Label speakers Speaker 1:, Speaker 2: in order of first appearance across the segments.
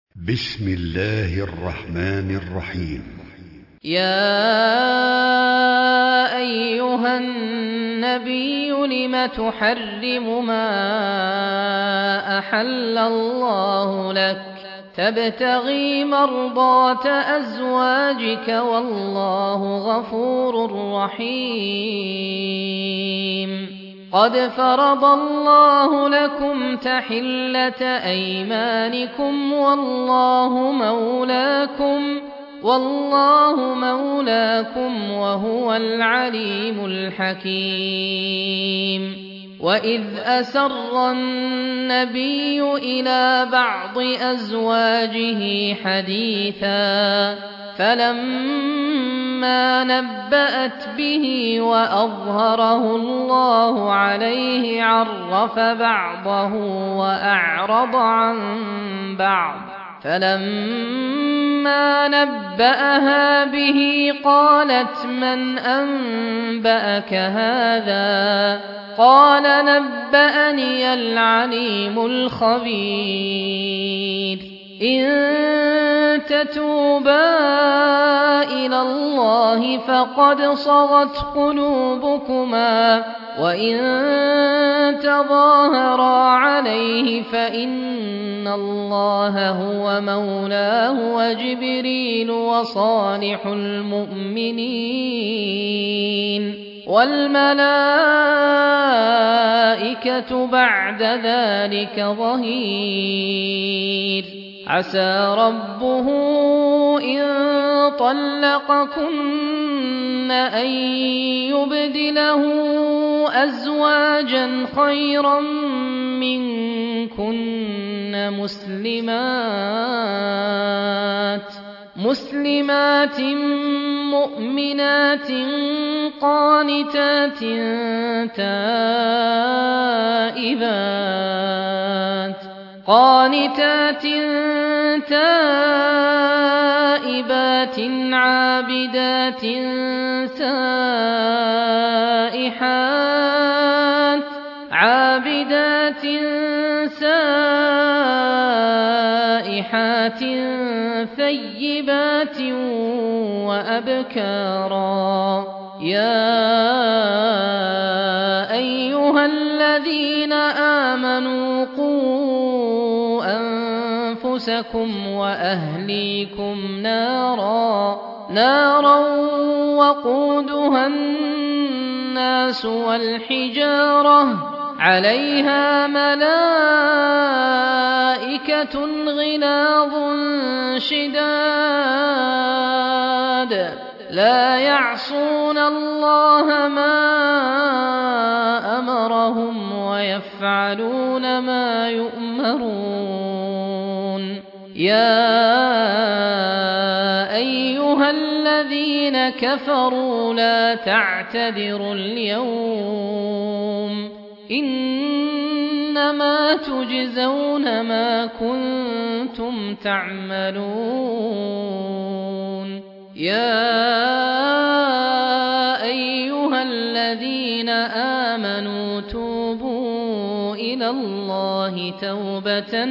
Speaker 1: بسم الله الرحمن الرحيم.
Speaker 2: يا أيها النبي لم تحرم ما أحل الله لك تبتغي مرضات أزواجك والله غفور رحيم. قد فرض الله لكم تحلة أيمانكم والله مولاكم وهو العليم الحكيم. وإذ أسر النبي إلى بعض أزواجه حديثا فلما نبأت به وأظهره الله عليه عرف بعضه وأعرض عن بعض فلما نبأها به قالت من أنبأك هذا قال نبأني العليم الخبير. إن تتوبا إلى الله فقد صغت قلوبكما وإن تظاهرا عليه فإن الله هو مولاه وجبريل وصالح المؤمنين والملائكة بعد ذلك ظهير. عسى ربه إن طلقكن أن يبدله أزواجا خيرا منكن مسلمات مؤمنات قانتات تائبات عابدات سائحات ثيبات وأبكارا. يا أيها الذين آمنوا قوا أنفسكم وأهليكم نارا وقودها الناس والحجارة عليها ملائكة غلاظ شداد لا يعصون الله ما أمرهم ويفعلون ما يؤمرون. يا أيها الذين كفروا لا تعتذروا اليوم إنما تجزون ما كنتم تعملون. يا أيها الذين آمنوا توبوا إلى الله توبة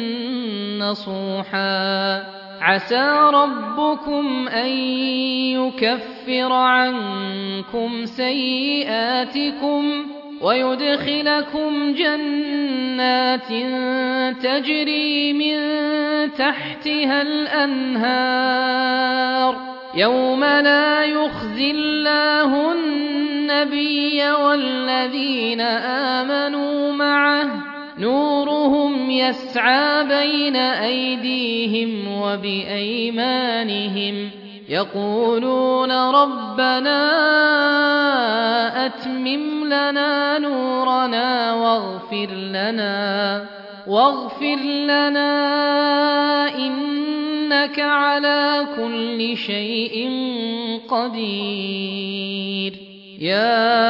Speaker 2: نصوحا عسى ربكم أن يكفر عنكم سيئاتكم ويدخلكم جنات تجري من تحتها الأنهار يوم لا يخزي الله النبي والذين آمنوا معه نورهم يسعى بين أيديهم وبأيمانهم يقولون ربنا أتمم لنا نورنا واغفر لنا إنك على كل شيء قدير. يا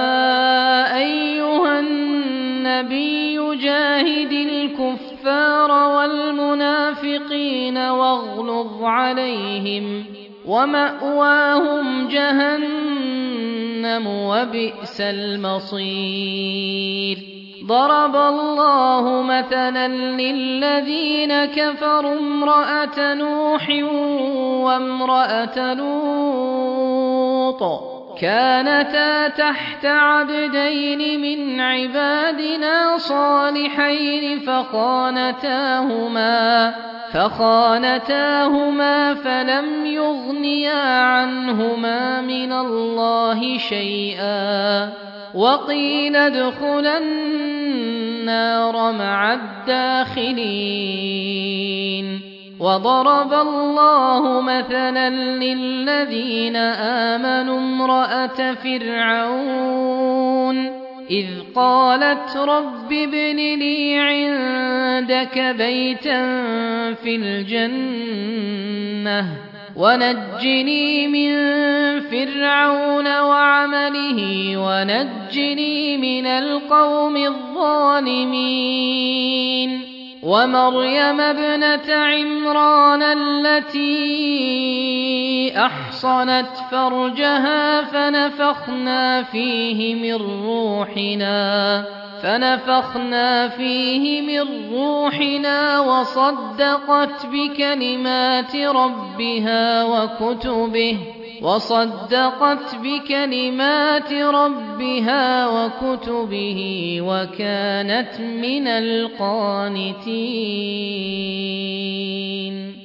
Speaker 2: أيها النبي جاهد الكفار والمنافقين واغلظ عليهم ومأواهم جهنم وبئس المصير. ضرب الله مثلا للذين كفروا امرأة نوح وامرأة لوط كانتا تحت عبدين من عبادنا صالحين فخانتاهما فلم يغنيا عنهما من الله شيئا وقيل ادخلا النار مع الداخلين. وضرب الله مثلا للذين آمنوا امرأة فرعون إذ قالت رب ابن لي عندك بيتا في الجنة ونجني من فرعون وعمله ونجني من القوم الظالمين. ومريم ابنة عمران التي أحصنت فرجها فنفخنا فيه من روحنا وصدقت بكلمات ربها وكتبه وكانت من القانتين.